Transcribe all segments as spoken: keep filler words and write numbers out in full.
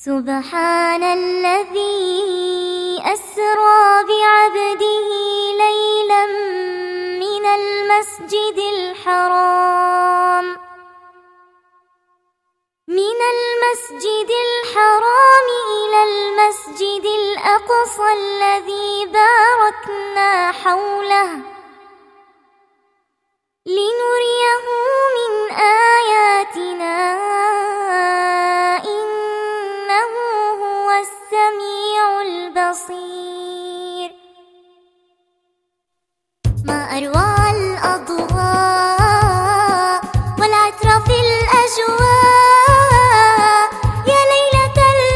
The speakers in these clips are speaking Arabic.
سبحان الذي أسرى بعبده ليلا من المسجد الحرام من المسجد الحرام إلى المسجد الأقصى الذي باركنا حوله لنريه من آياتنا إنه هو السميع البصير. ما أروع الأضواء والعطر في الأجواء يا ليلة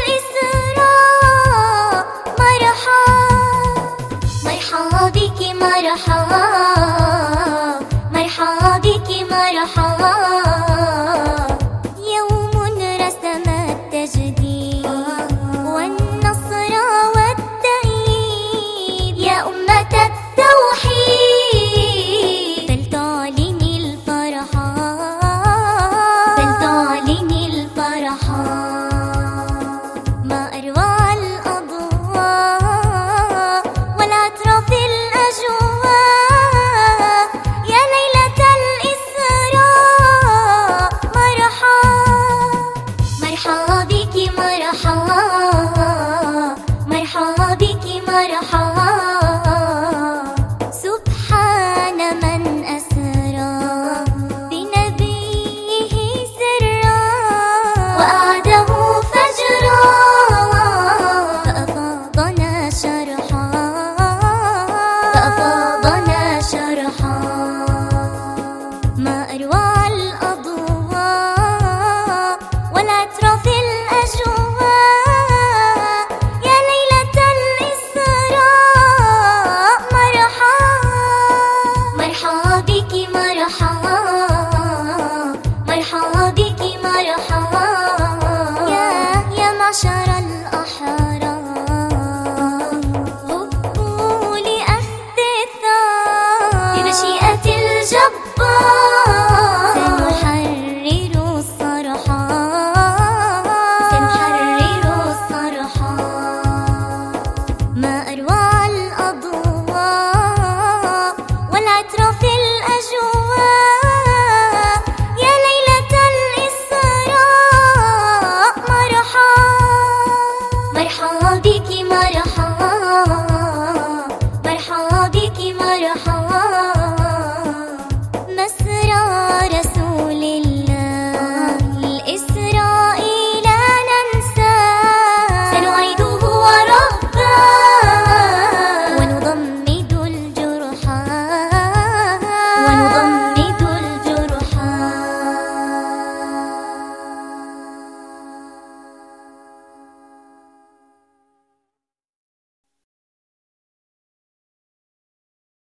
الإسراء مرحبا مرحبا بك مرحبا مرحبا بك مرحبا يوم رسم التجديد والنصر والتأييد يا أمة التوحيد فلتعلني الفرحا فلتعلني الفرحا. ما أروع الأضواء والعطر في الأجواء يا ليلة الإسراء مرحبا مرحبا بك مرحبا